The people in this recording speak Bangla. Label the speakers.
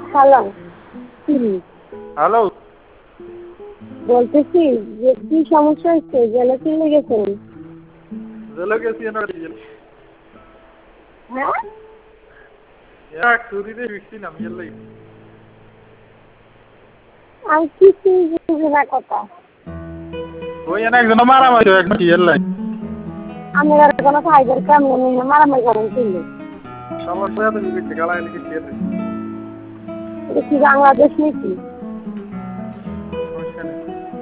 Speaker 1: হ্যালো।
Speaker 2: হ্যালো।
Speaker 1: বলতেছি যে কি সমস্যা হচ্ছে, জেলে চলে গেছেন?
Speaker 2: জেলে গেছি না।
Speaker 1: হ্যাঁ,
Speaker 2: এক চুরিতে ফিরছি না মিলে।
Speaker 1: আমি কিছুই বুঝি না কথা।
Speaker 2: ওই এনে একজন মারামারি এক মিল লাই।
Speaker 1: আমি আর কোনো ফাইবার কেমন নেই, মারামারি করেন কিনলে।
Speaker 2: সমস্যা তো কিছু গালাগালি কিছু
Speaker 1: এটা কি বাংলাদেশ নাকি?